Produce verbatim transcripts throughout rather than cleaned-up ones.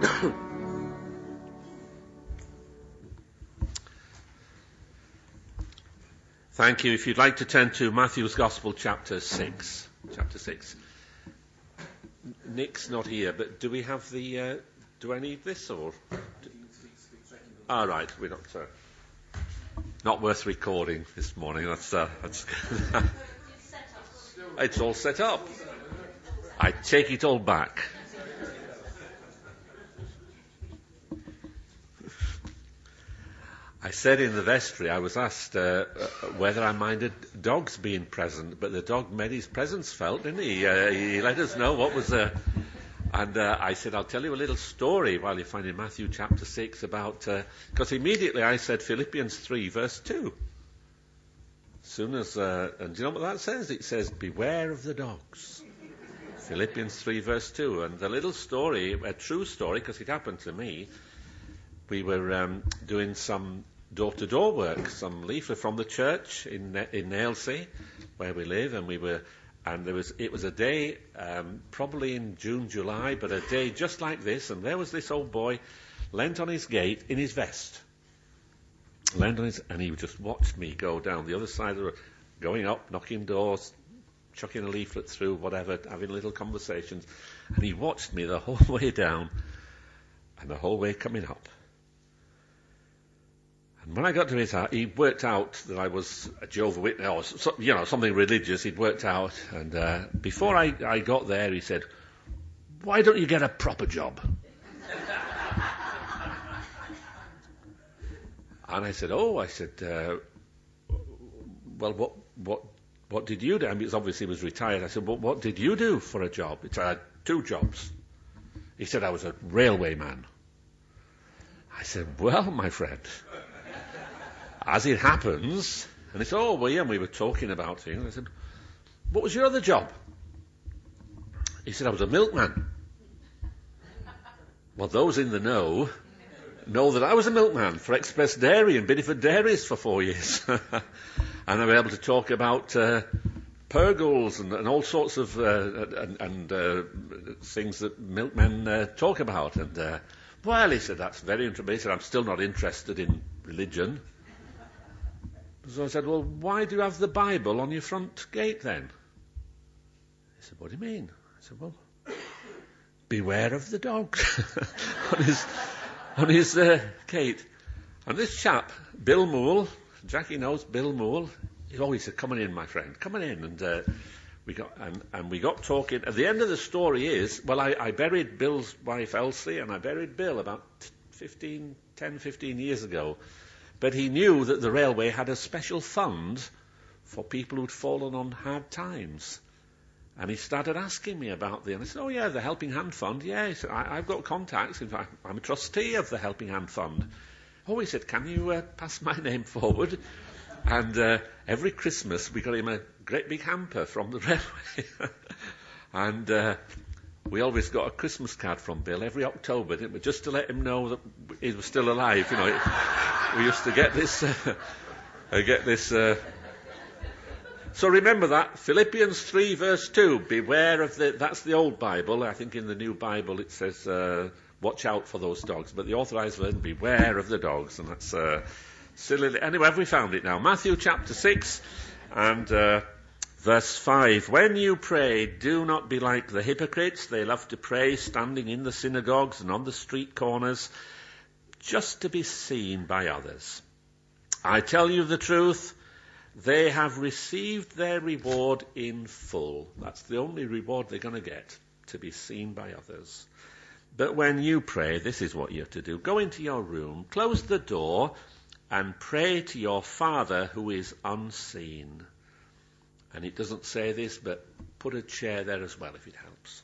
Thank you. If you'd like to turn to Matthew's Gospel, chapter six. Chapter six. Nick's not here, but do we have the... Uh, do I need this, or... All right, we're not... Uh, not worth recording this morning. That's... Uh, that's it's all set up. I take it all back. I said in the vestry, I was asked uh, whether I minded dogs being present, but the dog made his presence felt, didn't he? Uh, he let us know what was... Uh, and uh, I said, I'll tell you a little story while you find in Matthew chapter six about... Because uh, immediately I said Philippians three, verse two. As soon as... Uh, and do you know what that says? It says, beware of the dogs. Philippians three, verse two. And the little story, a true story, because it happened to me... We were um, doing some door-to-door work, some leaflet from the church in in Ailsea, where we live, and we were, and there was it was a day, um, probably in June, July, but a day just like this, and there was this old boy, leant on his gate in his vest, leant on his, and he just watched me go down the other side of the road, going up, knocking doors, chucking a leaflet through, whatever, having little conversations, and he watched me the whole way down, and the whole way coming up. And when I got to his house, he worked out that I was a Jehovah's Witness, or so, you know, something religious. He'd worked out, and uh, before I, I got there, he said, "Why don't you get a proper job?" And I said, "Oh," I said, uh, "Well, what, what, what did you do?" I mean, it's obviously he was retired. I said, "Well, what did you do for a job?" He said, "I had two jobs." He said, "I was a railway man." I said, "Well, my friend." As it happens, and it's, oh, well, yeah, and we were talking about things. I said, "What was your other job?" He said, "I was a milkman." Well, those in the know know that I was a milkman for Express Dairy and Bideford Dairies for four years. And I was able to talk about uh, Purgles and, and all sorts of uh, and, and uh, things that milkmen uh, talk about. And, uh, well, he said, "That's very interesting." He said, "I'm still not interested in religion." So I said, "Well, why do you have the Bible on your front gate then?" He said, "What do you mean?" I said, "Well, beware of the dogs." on his, on his uh, gate. And this chap, Bill Moole, Jackie knows Bill Moole, he always said, "Coming in, my friend, coming in." And uh, we got and, and we got talking. At the end of the story is, well, I, I buried Bill's wife Elsie, and I buried Bill about fifteen, ten, fifteen years ago. But he knew that the railway had a special fund for people who'd fallen on hard times. And he started asking me about the... And I said, "Oh, yeah, the Helping Hand Fund." "Yeah," he said, I, I've got contacts. In fact, I'm a trustee of the Helping Hand Fund." "Oh," he said, "can you uh, pass my name forward?" And uh, every Christmas we got him a great big hamper from the railway. and... Uh, We always got a Christmas card from Bill every October, didn't we? Just to let him know that he was still alive. You know, we used to get this. Uh, get this. Uh... So remember that Philippians three verse two. Beware of the. That's the old Bible. I think in the new Bible it says, uh, "Watch out for those dogs." But the Authorized Version, "Beware of the dogs," and that's uh, silly. Anyway, have we found it now? Matthew chapter six and. Uh, Verse five, "When you pray, do not be like the hypocrites. They love to pray standing in the synagogues and on the street corners, just to be seen by others. I tell you the truth, they have received their reward in full." That's the only reward they're going to get, to be seen by others. "But when you pray," this is what you're to do, "go into your room, close the door, and pray to your Father who is unseen." And it doesn't say this, but put a chair there as well if it helps.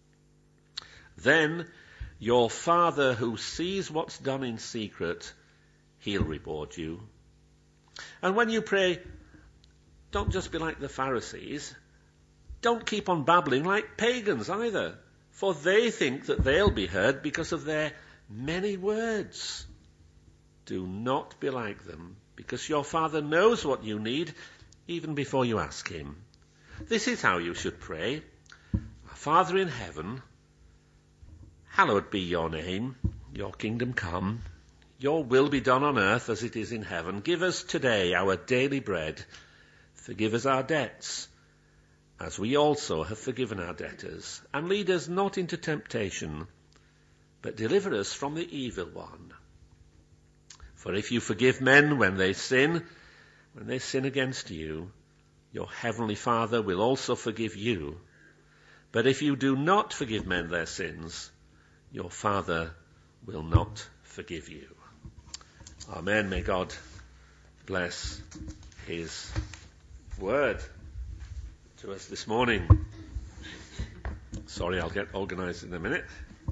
"Then your Father who sees what's done in secret, he'll reward you. And when you pray, don't just be like the Pharisees. Don't keep on babbling like pagans either, for they think that they'll be heard because of their many words. Do not be like them, because your Father knows what you need even before you ask him. This is how you should pray. Our Father in heaven, hallowed be your name, your kingdom come, your will be done on earth as it is in heaven. Give us today our daily bread. Forgive us our debts, as we also have forgiven our debtors. And lead us not into temptation, but deliver us from the evil one. For if you forgive men when they sin, when they sin against you, your heavenly Father will also forgive you. But if you do not forgive men their sins, your Father will not forgive you. Amen. May God bless his word to us this morning. Sorry, I'll get organised in a minute.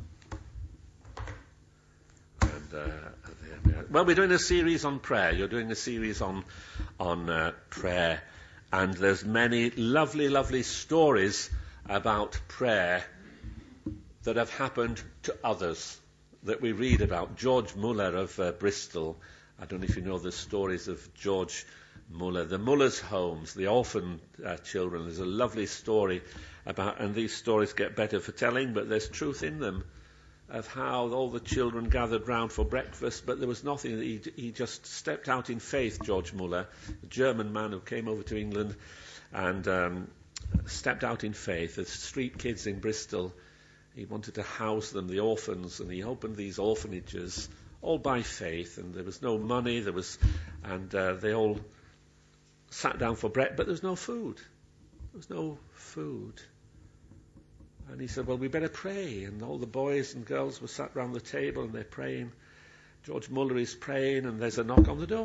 And uh, well, we're doing a series on prayer. You're doing a series on on uh, prayer, and there's many lovely, lovely stories about prayer that have happened to others that we read about. George Muller of uh, Bristol. I don't know if you know the stories of George Muller. The Muller's homes, the orphan uh, children. There's a lovely story about, and these stories get better for telling, but there's truth in them, of how all the children gathered round for breakfast, but there was nothing. He, he just stepped out in faith, George Muller, a German man who came over to England and um, stepped out in faith. The street kids in Bristol, he wanted to house them, the orphans, and he opened these orphanages, all by faith, and there was no money, there was, and uh, they all sat down for bread, but there was no food. There was no food. And he said, well, we better pray. And all the boys and girls were sat round the table and they're praying. George Muller is praying and there's a knock on the door.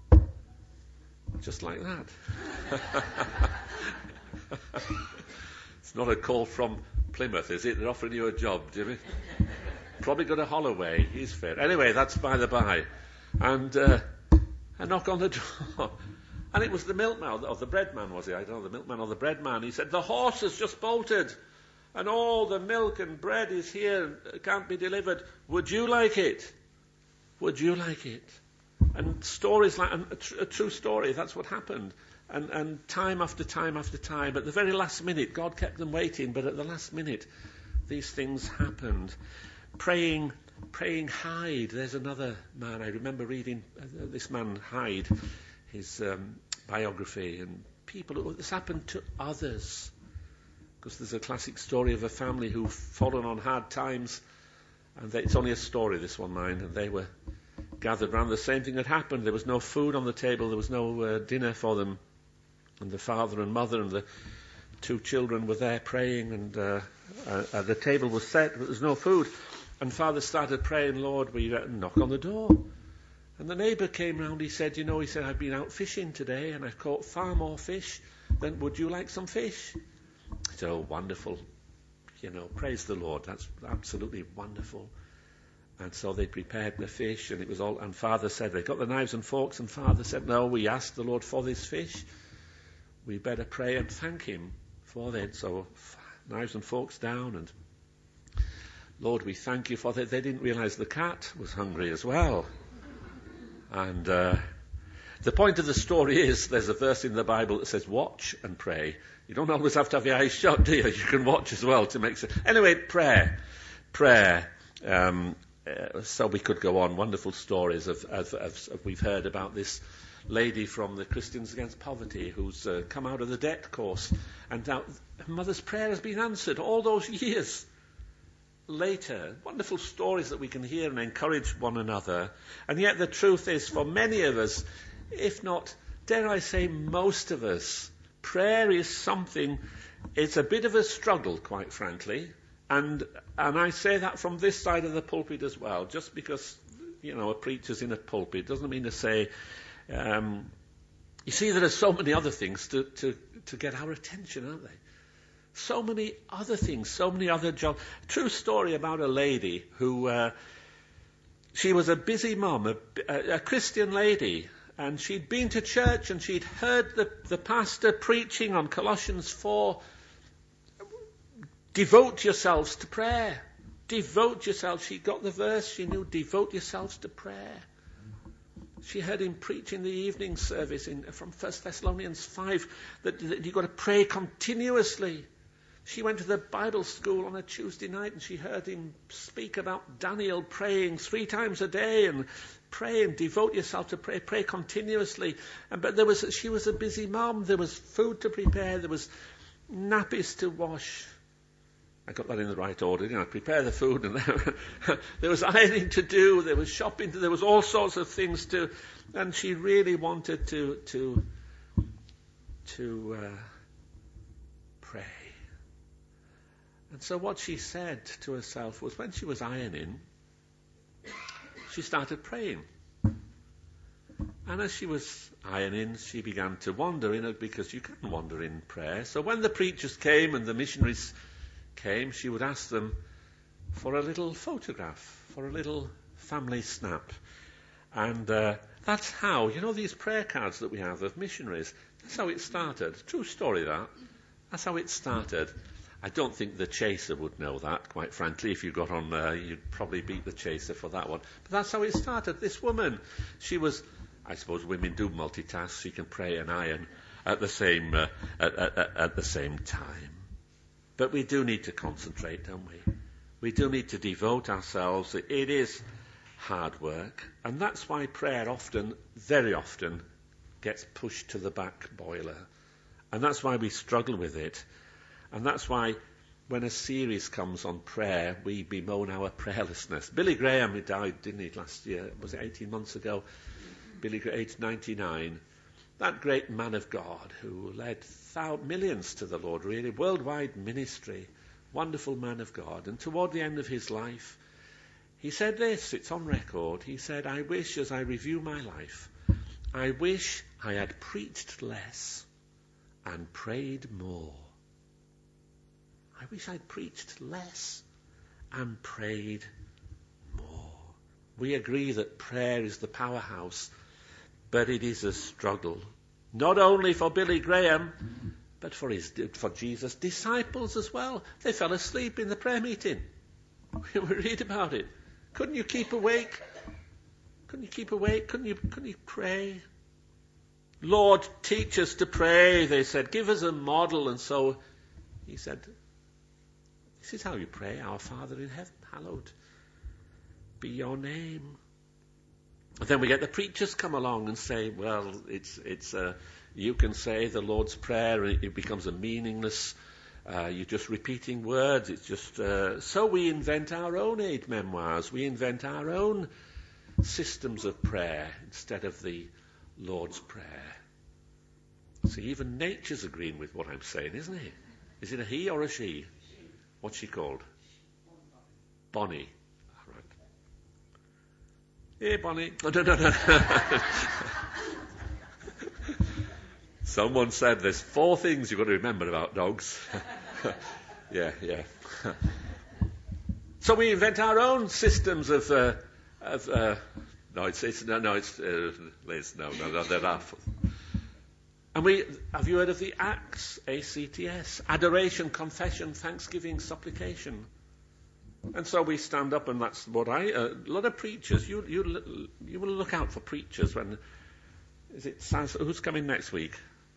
Just like that. It's not a call from Plymouth, is it? They're offering you a job, Jimmy. Probably got a Holloway. He's fair. Anyway, that's by the by. And uh, a knock on the door. And it was the milkman, or the bread man, was he? I don't know, the milkman or the bread man. He said, the horse has just bolted. And all the milk and bread is here, and can't be delivered. Would you like it? Would you like it? And stories like, a, tr- a true story, that's what happened. And, and time after time after time, at the very last minute, God kept them waiting, but at the last minute, these things happened. Praying, praying Hyde. There's another man, I remember reading uh, this man Hyde, his um, biography, and people, this happened to others. Because there's a classic story of a family who've fallen on hard times, and they, it's only a story, this one, mind, and they were gathered round. The same thing had happened. There was no food on the table, there was no uh, dinner for them, and the father and mother and the two children were there praying, and uh, uh, uh, the table was set, but there was no food. And father started praying, Lord, we uh, knock on the door. And the neighbour came round, he said, you know, he said, I've been out fishing today, and I've caught far more fish than, would you like some fish? So wonderful, you know, praise the Lord, that's absolutely wonderful. And so they prepared the fish, and it was all, and father said, they got the knives and forks, and father said, no, we asked the Lord for this fish, we better pray and thank him for that. So knives and forks down, and Lord, we thank you for that. They didn't realize the cat was hungry as well. And uh, the point of the story is, there's a verse in the Bible that says, watch and pray. You don't always have to have your eyes shut, do you? You can watch as well to make sense. Anyway, prayer. Prayer. Um, uh, so we could go on. Wonderful stories of, of, of, of we've heard about this lady from the Christians Against Poverty who's uh, come out of the debt course. And now her mother's prayer has been answered all those years later. Wonderful stories that we can hear and encourage one another. And yet the truth is, for many of us, if not, dare I say, most of us, prayer is something, it's a bit of a struggle, quite frankly, and and I say that from this side of the pulpit as well. Just because, you know, a preacher's in a pulpit doesn't mean to say, um, you see, there are so many other things to, to, to get our attention, aren't they? So many other things, so many other jobs. True story about a lady who, uh, she was a busy mum, a, a, a Christian lady, and she'd been to church and she'd heard the, the pastor preaching on Colossians four. Devote yourselves to prayer. Devote yourselves. She got the verse, she knew, devote yourselves to prayer. She heard him preach in the evening service in, from First Thessalonians five that, that you've got to pray continuously. She went to the Bible school on a Tuesday night and she heard him speak about Daniel praying three times a day and pray and devote yourself to pray, pray continuously. And, but there was, she was a busy mom. There was food to prepare. There was nappies to wash. I got that in the right order, you know, prepare the food, and there was ironing to do, there was shopping to, there was all sorts of things to, and she really wanted to, to, to, uh, pray. And so what she said to herself was, when she was ironing, she started praying. And as she was ironing, she began to wander in it, because you can't wander in prayer. So when the preachers came and the missionaries came, she would ask them for a little photograph, for a little family snap. And uh, that's how, you know, these prayer cards that we have of missionaries, that's how it started. True story, that. That's how it started. I don't think the chaser would know that, quite frankly. If you got on there, you'd probably beat the chaser for that one. But that's how it started. This woman, she was, I suppose women do multitask. She can pray and iron at the same, uh, at, at, at the same time. But we do need to concentrate, don't we? We do need to devote ourselves. It is hard work. And that's why prayer often, very often, gets pushed to the back boiler. And that's why we struggle with it. And that's why when a series comes on prayer, we bemoan our prayerlessness. Billy Graham, he died, didn't he, last year? Was it eighteen months ago? Billy Graham, age ninety-nine. That great man of God who led thousands, millions to the Lord, really, worldwide ministry, wonderful man of God. And toward the end of his life, he said this, it's on record. He said, I wish, as I review my life, I wish I had preached less and prayed more. I wish I'd preached less and prayed more. We agree that prayer is the powerhouse, but it is a struggle. Not only for Billy Graham, but for his, for Jesus' disciples as well. They fell asleep in the prayer meeting. We read about it. Couldn't you keep awake? Couldn't you keep awake? Couldn't you, couldn't you pray? Lord, teach us to pray, they said. Give us a model. And so he said, this is how you pray. Our Father in heaven, hallowed be your name. Then we get the preachers come along and say, well, it's, it's, uh, you can say the Lord's Prayer, it becomes a meaningless, uh, you're just repeating words, it's just, uh, so we invent our own aid memoirs, we invent our own systems of prayer instead of the Lord's Prayer. See, even nature's agreeing with what I'm saying, isn't it? Is it a he or a she? What's she called? Bonnie. Hey, Bonnie. No, no, no, no. Someone said there's four things you've got to remember about dogs. yeah, yeah. So we invent our own systems of, uh, of uh, no, it's, it's, no, no, it's, uh, Liz, no, no, no, they're not. And we, have you heard of the ACTS, A C T S? Adoration, confession, thanksgiving, supplication. And so we stand up, and that's what I, uh, a lot of preachers, you you you will look out for preachers when, is it, who's coming next week?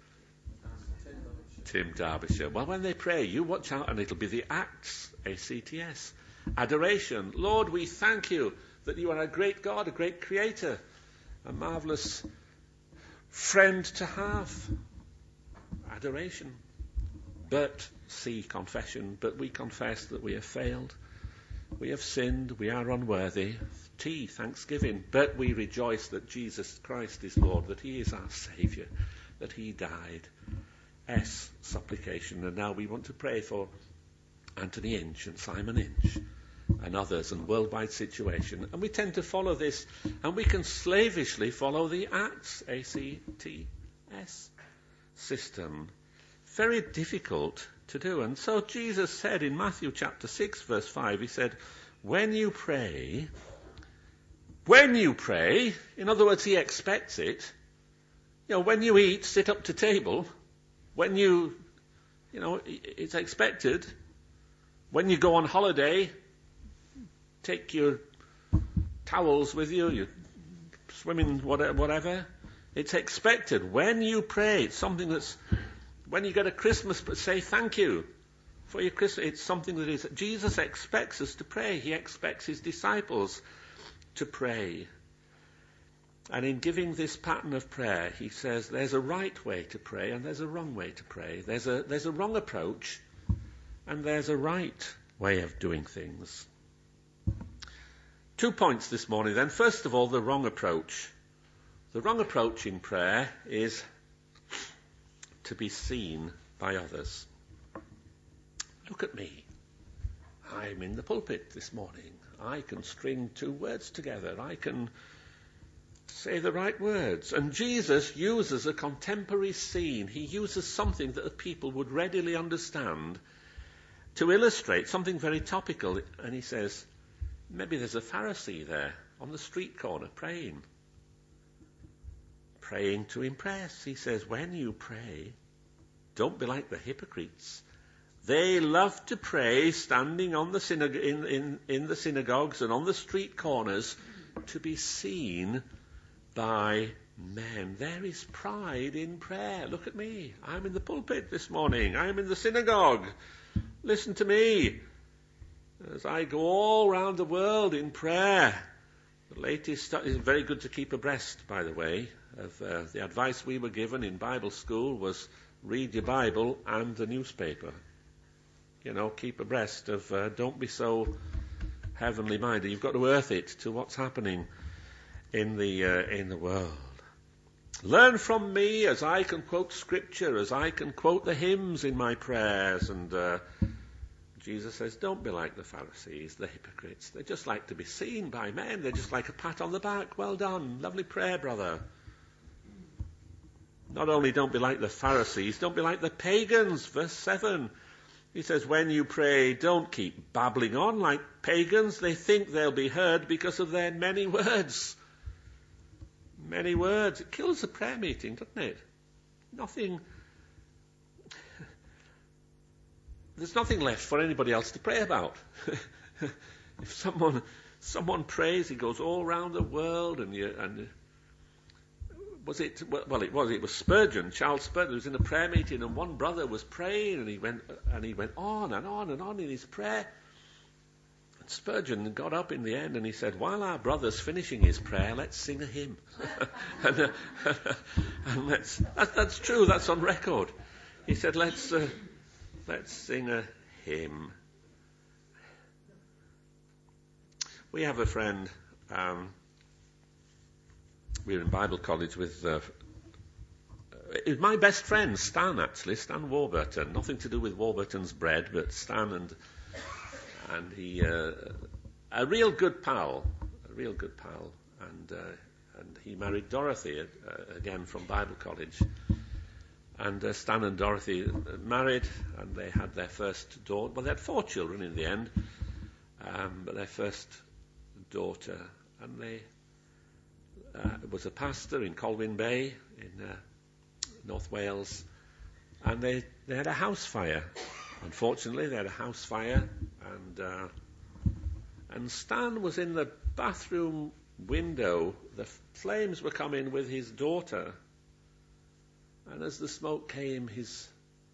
Tim Derbyshire. Well, when they pray, you watch out, and it'll be the ACTS, A C T S. Adoration. Lord, we thank you that you are a great God, a great creator, a marvellous friend to have. Adoration. But, see, confession, but we confess that we have failed. We have sinned, we are unworthy. T, thanksgiving. But we rejoice that Jesus Christ is Lord, that he is our Saviour, that he died. S, supplication. And now we want to pray for Anthony Inch and Simon Inch and others and worldwide situation. And we tend to follow this, and we can slavishly follow the ACTS, A C T S system. Very difficult to do. And so Jesus said in Matthew chapter six, verse five, he said, when you pray, when you pray, in other words, he expects it. You know, when you eat, sit up to table. When you, you know, it's expected. When you go on holiday, take your towels with you, you swimming, whatever. It's expected. When you pray, it's something that's, when you get a Christmas, say thank you. for your Christmas. It's something that is, Jesus expects us to pray. He expects his disciples to pray. And in giving this pattern of prayer, he says there's a right way to pray and there's a wrong way to pray. There's a, there's a wrong approach and there's a right way of doing things. Two points this morning then. First of all, the wrong approach. The wrong approach in prayer is to be seen by others. Look at me. I'm in the pulpit this morning. I can string two words together. I can say the right words. And Jesus uses a contemporary scene. He uses something that the people would readily understand to illustrate something very topical. And he says, maybe there's a Pharisee there on the street corner praying. Praying to impress. He says, when you pray, don't be like the hypocrites. They love to pray standing on the synag- in, in, in the synagogues and on the street corners to be seen by men. There is pride in prayer. Look at me. I'm in the pulpit this morning. I'm in the synagogue. Listen to me as I go all around the world in prayer. The latest study is very good to keep abreast, by the way, of uh, the advice we were given in Bible school was read your Bible and the newspaper. You know, keep abreast of, uh, don't be so heavenly minded. You've got to earth it to what's happening in the uh, in the world. Learn from me as I can quote scripture, as I can quote the hymns in my prayers. And uh, Jesus says, don't be like the Pharisees, the hypocrites. They just like to be seen by men. They just like a pat on the back. Well done. Lovely prayer, brother. Not only don't be like the Pharisees, don't be like the pagans. Verse seven. He says, when you pray, don't keep babbling on like pagans. They think they'll be heard because of their many words. Many words. It kills the prayer meeting, doesn't it? Nothing. There's nothing left for anybody else to pray about. If someone someone prays, he goes all around the world, and you, and was it well? It was it was Spurgeon, Charles Spurgeon, was in a prayer meeting, and one brother was praying, and he went and he went on and on and on in his prayer. And Spurgeon got up in the end and he said, while our brother's finishing his prayer, let's sing a hymn. and uh, and let's, that, that's true, that's on record. He said, let's uh, let's sing a hymn. We have a friend, um, we were in Bible college with, uh, it was my best friend, Stan actually, Stan Warburton. Nothing to do with Warburton's bread, but Stan and And he, uh, a real good pal, a real good pal, and uh, and he married Dorothy uh, again from Bible college. And uh, Stan and Dorothy married, and they had their first daughter. Well, they had four children in the end, um, but their first daughter, and they uh, was a pastor in Colwyn Bay in uh, North Wales, and they they had a house fire. Unfortunately, they had a house fire, and uh, and Stan was in the bathroom window. The f- flames were coming with his daughter, and as the smoke came, his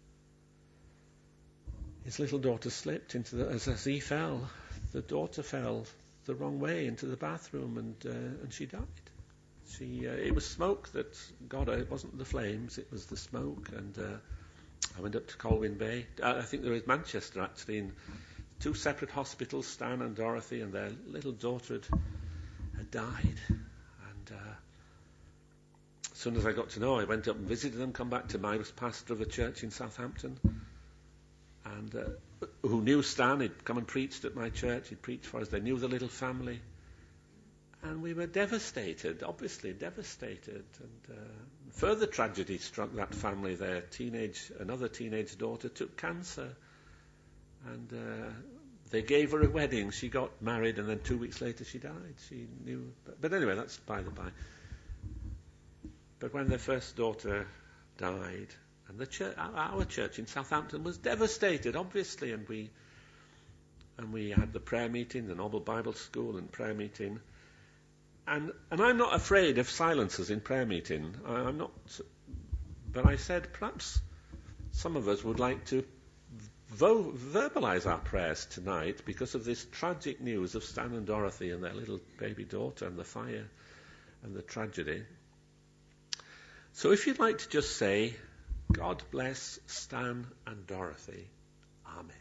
his little daughter slipped into the as, as he fell. The daughter fell the wrong way into the bathroom, and uh, and she died. She uh, it was smoke that got her. It wasn't the flames; it was the smoke, and. Uh, I went up to Colwyn Bay. I think there was Manchester, actually, in two separate hospitals, Stan and Dorothy, and their little daughter had, had died. And uh, as soon as I got to know, I went up and visited them, come back to them. I was pastor of a church in Southampton, and uh, who knew Stan. He'd come and preached at my church. He'd preached for us. They knew the little family. And we were devastated, obviously devastated. And uh, further tragedy struck that family. Their teenage, another teenage daughter took cancer. And uh, they gave her a wedding. She got married, and then two weeks later she died. She knew. But, but anyway, that's by the by. But when their first daughter died, and the church, our church in Southampton was devastated, obviously, and we and we had the prayer meeting, the Noble Bible School and prayer meeting. And, and I'm not afraid of silences in prayer meeting. I, I'm not. But I said, perhaps some of us would like to vo- verbalise our prayers tonight because of this tragic news of Stan and Dorothy and their little baby daughter and the fire and the tragedy. So if you'd like to just say, God bless Stan and Dorothy, Amen.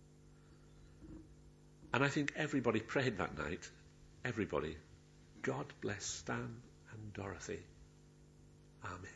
And I think everybody prayed that night. Everybody. God bless Stan and Dorothy, Amen.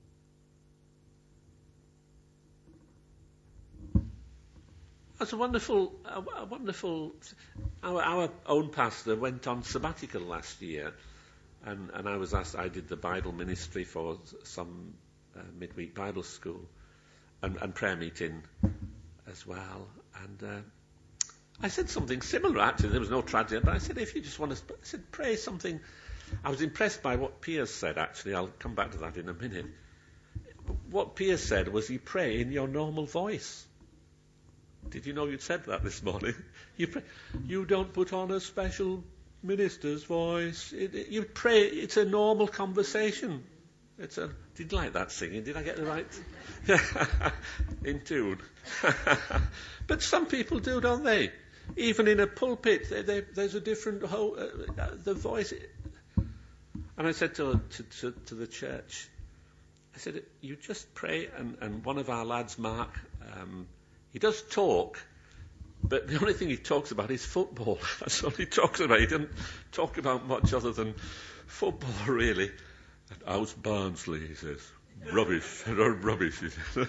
That's a wonderful, a, a wonderful. Our, our own pastor went on sabbatical last year, and, and I was asked. I did the Bible ministry for some uh, midweek Bible school, and, and prayer meeting as well. And uh, I said something similar. Actually, there was no tragedy, but I said, if you just want to, I said, pray something. I was impressed by what Piers said. Actually, I'll come back to that in a minute. What Piers said was, you pray in your normal voice. Did you know you'd said that this morning? You pray, you don't put on a special minister's voice. It, it, you pray, it's a normal conversation. It's a. Did you like that singing? Did I get the right? In tune. But some people do, don't they? Even in a pulpit, they, they, there's a different whole, uh, the voice. And I said to, to, to, to the church, I said, you just pray, and, and one of our lads, Mark, um, he does talk, but the only thing he talks about is football. That's all he talks about. He doesn't talk about much other than football, really. And how's Barnsley, he says. Rubbish. Rubbish, he says.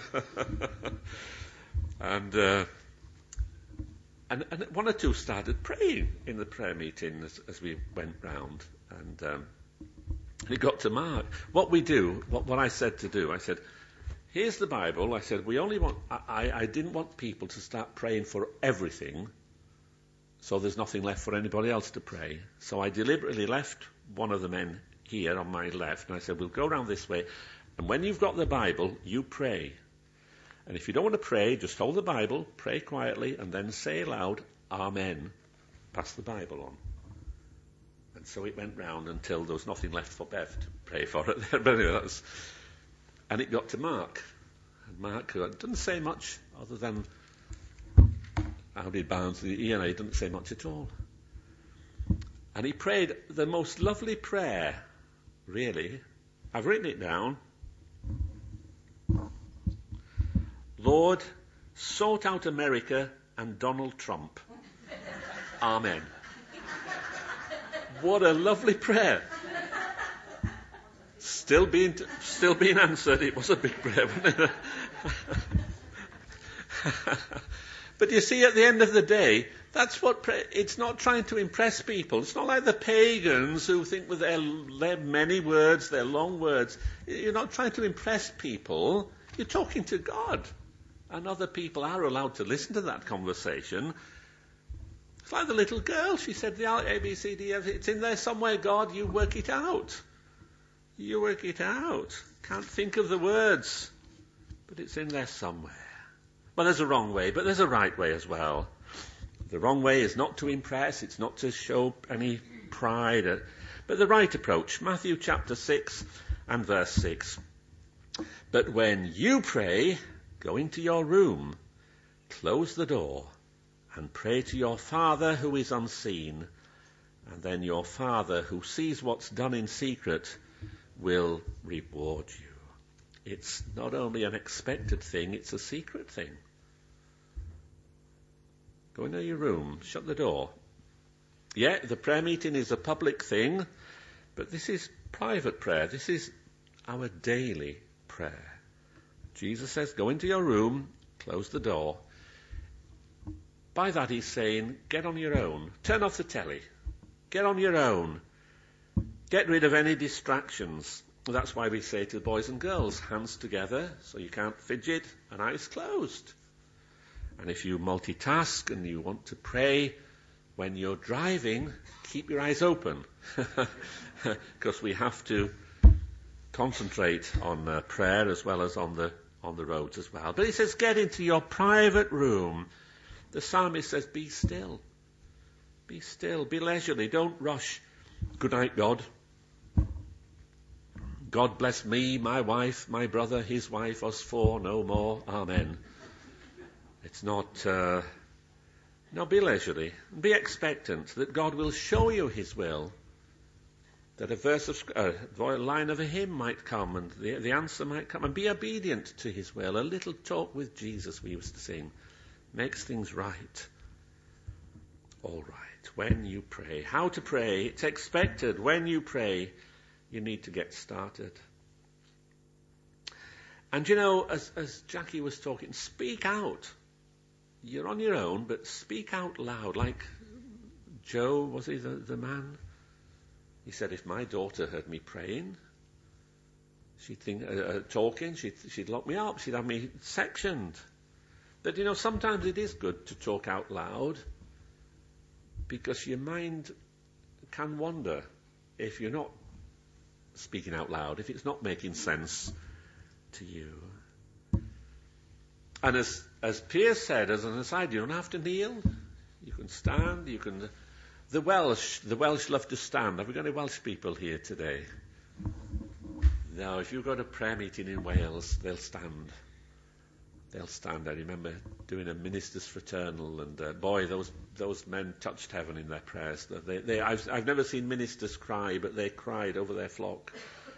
and, uh, and and one or two started praying in the prayer meeting as, as we went round. And um, it got to Mark. What we do, what, what I said to do, I said, here's the Bible. I said, we only want, I, I didn't want people to start praying for everything, so there's nothing left for anybody else to pray. So I deliberately left one of the men here on my left, and I said, we'll go around this way, and when you've got the Bible, you pray. And if you don't want to pray, just hold the Bible, pray quietly, and then say aloud, Amen. Pass the Bible on. And so it went round until there was nothing left for Bev to pray for it there. But anyway, that's... And it got to Mark. And Mark, who didn't say much other than, how did Barnsley, you know, he didn't say much at all. And he prayed the most lovely prayer, really. I've written it down. Lord, sort out America and Donald Trump. Amen. What a lovely prayer. Still being still being answered. It was a big prayer, wasn't it? But you see, at the end of the day, that's what pray, it's not trying to impress people. It's not like the pagans who think with their, their many words, their long words. You're not trying to impress people. You're talking to God. And other people are allowed to listen to that conversation. It's like the little girl. She said, the A, B, C, D, F, it's in there somewhere, God, you work it out. You work it out. Can't think of the words. But it's in there somewhere. Well, there's a wrong way, but there's a right way as well. The wrong way is not to impress. It's not to show any pride. But the right approach, Matthew chapter six and verse six. But when you pray, go into your room, close the door, and pray to your Father who is unseen. And then your Father who sees what's done in secret will reward you. It's not only an expected thing, it's a secret thing. Go into your room, shut the door. Yeah, the prayer meeting is a public thing, but this is private prayer. This is our daily prayer. Jesus says, go into your room, close the door. By that he's saying, get on your own. Turn off the telly. Get on your own. Get rid of any distractions. That's why we say to the boys and girls, hands together so you can't fidget and eyes closed. And if you multitask and you want to pray when you're driving, keep your eyes open. Because we have to concentrate on uh, prayer as well as on the on the roads as well. But he says, get into your private room. The psalmist says, be still. Be still. Be leisurely. Don't rush. Good night, God. God bless me, my wife, my brother, his wife, us four, no more. Amen. It's not, uh, no, be leisurely. Be expectant that God will show you his will. That a verse of, uh, a line of a hymn might come and the, the answer might come. And be obedient to his will. A little talk with Jesus, we used to sing, makes things right. All right. When you pray. How to pray. It's expected. When you pray, you need to get started. And you know, as, as Jackie was talking, speak out. You're on your own, but speak out loud. Like Joe, was he the, the man? He said, if my daughter heard me praying, she'd think, uh, uh, talking, she'd, she'd lock me up, she'd have me sectioned. But, you know, sometimes it is good to talk out loud because your mind can wander if you're not speaking out loud, if it's not making sense to you. And as, as Piers said, as an aside, you don't have to kneel. You can stand, you can... The Welsh, the Welsh love to stand. Have we got any Welsh people here today? No, if you go to a prayer meeting in Wales, they'll stand. They'll stand. I remember doing a minister's fraternal, and uh, boy, those those men touched heaven in their prayers. They, they, I've, I've never seen ministers cry, but they cried over their flock.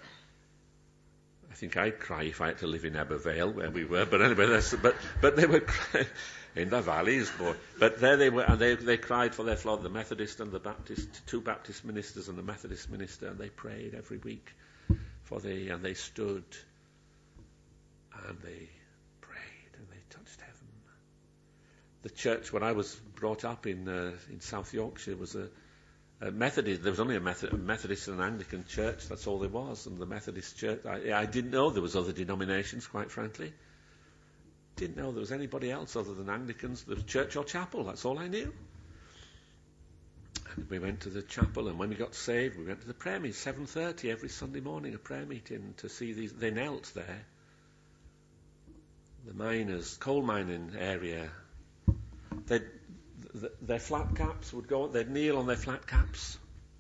I think I'd cry if I had to live in Abervale, where we were. But anyway, that's, but but they were crying. In the valleys, boy. But there they were, and they, they cried for their flock, the Methodist and the Baptist, two Baptist ministers and the Methodist minister, and they prayed every week for the, and they stood, and they prayed, and they touched heaven. The church, when I was brought up in uh, in South Yorkshire, was a, a Methodist. There was only a, Method, a Methodist and an Anglican church. That's all there was, and the Methodist church. I, I didn't know there was other denominations, quite frankly. Didn't know there was anybody else other than Anglicans. There was church or chapel, that's all I knew. And we went to the chapel, and when we got saved, we went to the prayer meeting, seven thirty every Sunday morning, a prayer meeting to see these. They knelt there. The miners, coal mining area. They'd, th- their flat caps would go, they'd kneel on their flat caps.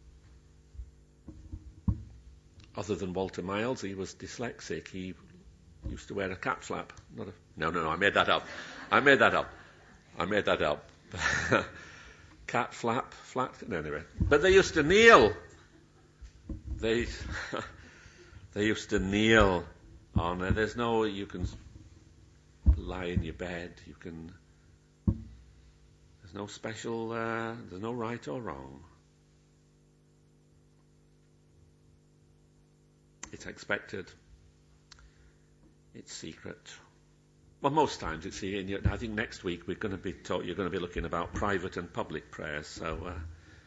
Other than Walter Miles, he was dyslexic. He used to wear a cap flap. Not a, no, no, no, I made that up. I made that up. I made that up. Cat flap, flat, no, anyway. But they used to kneel. They they used to kneel on it. There's no, you can lie in your bed. You can, there's no special, uh, there's no right or wrong. It's expected. It's secret. Well, most times it's here. I think next week we're going to be taught. You're going to be looking about private and public prayers. So, uh,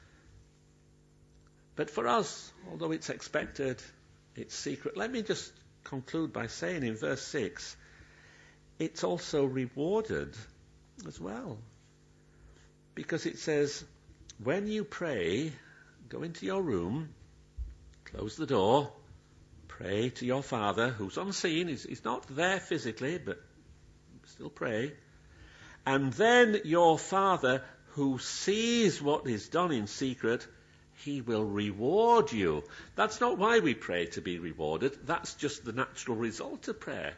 but for us, although it's expected, it's secret. Let me just conclude by saying in verse six, it's also rewarded as well, because it says, "When you pray, go into your room, close the door." Pray to your Father, who's unseen. He's, he's not there physically, but still pray. And then your Father, who sees what is done in secret, he will reward you. That's not why we pray to be rewarded. That's just the natural result of prayer.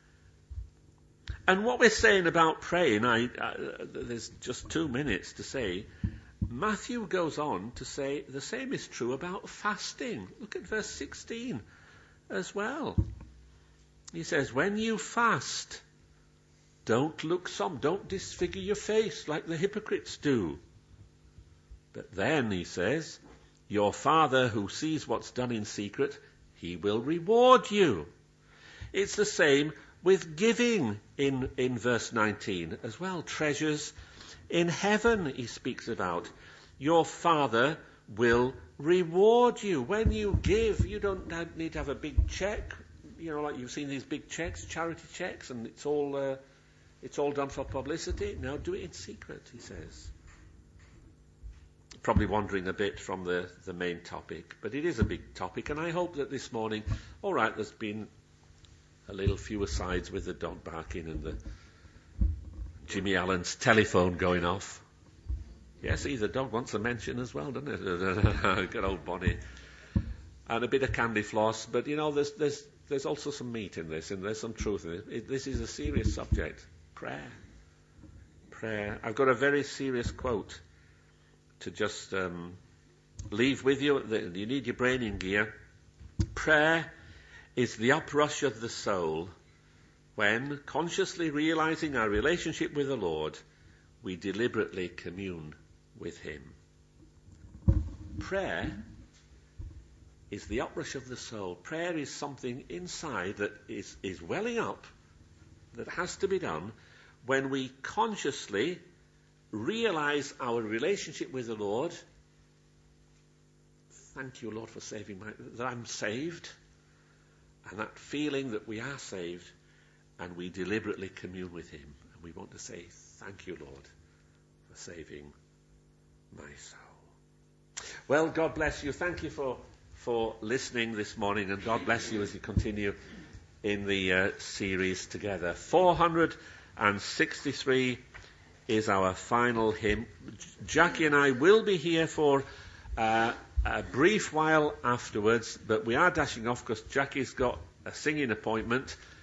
And what we're saying about praying, I, uh, there's just two minutes to say, Matthew goes on to say the same is true about fasting. Look at verse sixteen. As well. He says, when you fast, don't look some, don't disfigure your face like the hypocrites do. But then, he says, your Father who sees what's done in secret, he will reward you. It's the same with giving in, in verse nineteen as well. Treasures in heaven, he speaks about. Your Father will reward you. When you give, you don't need to have a big check. You know, like you've seen these big checks, charity checks, and it's all uh, it's all done for publicity. No, do it in secret, he says. Probably wandering a bit from the, the main topic, but it is a big topic, and I hope that this morning, all right, there's been a little few asides with the dog barking and the Jimmy Allen's telephone going off. Yes, see, the dog wants a mention as well, doesn't it? Good old Bonnie. And a bit of candy floss. But, you know, there's there's there's also some meat in this, and there's some truth in it. it this is a serious subject. Prayer. prayer. I've got a very serious quote to just um, leave with you. You need your brain in gear. Prayer is the uprush of the soul when, consciously realizing our relationship with the Lord, we deliberately commune with him. Prayer is the uprush of the soul. Prayer is something inside that is, is welling up, that has to be done when we consciously realize our relationship with the Lord. Thank you, Lord, for saving my, that I'm saved, and that feeling that we are saved, and we deliberately commune with him. And we want to say, thank you, Lord, for saving my soul. Well, God bless you. Thank you for, for listening this morning, and God bless you as you continue in the uh, series together. four hundred sixty-three is our final hymn. Jackie and I will be here for uh, a brief while afterwards, but we are dashing off because Jackie's got a singing appointment.